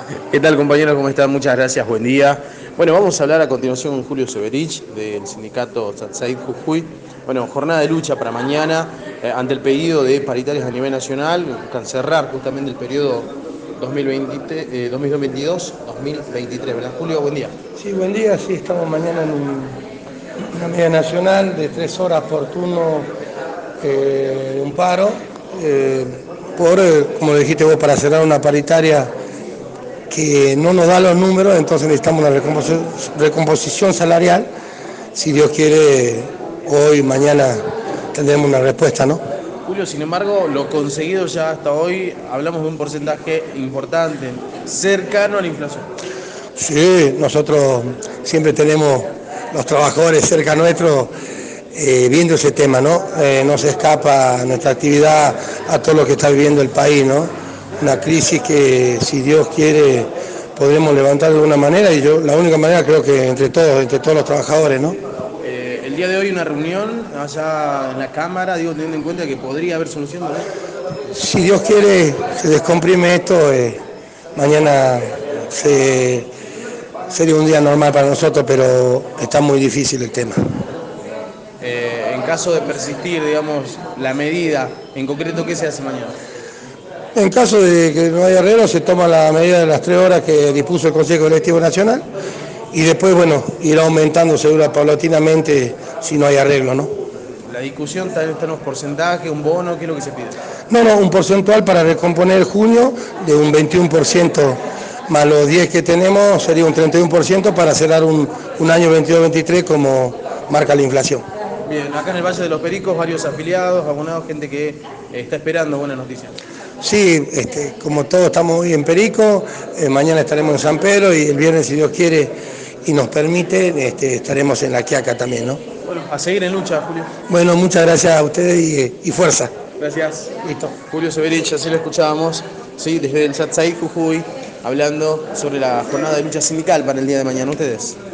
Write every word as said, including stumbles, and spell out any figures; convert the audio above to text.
¿Qué tal, compañeros? ¿Cómo están? Muchas gracias, buen día. Bueno, vamos a hablar a continuación con Julio Severich del sindicato Said Jujuy. Bueno, jornada de lucha para mañana eh, ante el pedido de paritarias a nivel nacional. Buscan cerrar justamente el periodo dos mil veinte, eh, dos mil veintidós dos mil veintitrés, ¿verdad? Julio, buen día. Sí, buen día. Sí, estamos mañana en un- una media nacional de tres horas por turno, eh, un paro, eh, por, eh, como lo dijiste vos, para cerrar una paritaria que no nos da los números, entonces necesitamos una recomposición, recomposición salarial. Si Dios quiere, hoy, mañana tendremos una respuesta, ¿no? Julio, sin embargo, lo conseguido ya hasta hoy, hablamos de un porcentaje importante, cercano a la inflación. Sí, nosotros siempre tenemos los trabajadores cerca nuestro eh, viendo ese tema, ¿no? Eh, no se escapa nuestra actividad a todo lo que está viviendo el país, ¿no? Una crisis que, si Dios quiere, podremos levantar de alguna manera, y yo la única manera creo que entre todos, entre todos los trabajadores, ¿no? Eh, el día de hoy una reunión allá en la Cámara, digo, teniendo en cuenta que podría haber solución, ¿no? Si Dios quiere, se descomprime esto, eh, mañana se, sería un día normal para nosotros, pero está muy difícil el tema. Eh, en caso de persistir, digamos, la medida, en concreto, ¿qué se hace mañana? En caso de que no haya arreglo, se toma la medida de las tres horas que dispuso el Consejo Colectivo Nacional y después, bueno, irá aumentando seguro paulatinamente si no hay arreglo, ¿no? La discusión está en los porcentajes, un bono, ¿qué es lo que se pide? No, no, un porcentual para recomponer junio de un veintiuno por ciento más los diez que tenemos sería un treinta y uno por ciento para cerrar un, un año veintidós veintitrés como marca la inflación. Bien, acá en el Valle de los Pericos, varios afiliados, abonados, gente que eh, está esperando buenas noticias. Sí, este, como todos estamos hoy en Perico, eh, mañana estaremos en San Pedro y el viernes, si Dios quiere y nos permite, este, estaremos en La Quiaca también, ¿no? Bueno, a seguir en lucha, Julio. Bueno, muchas gracias a ustedes y, y fuerza. Gracias. Listo. Julio Severich, así lo escuchábamos, sí, desde el Said Jujuy, hablando sobre la jornada de lucha sindical para el día de mañana. Ustedes.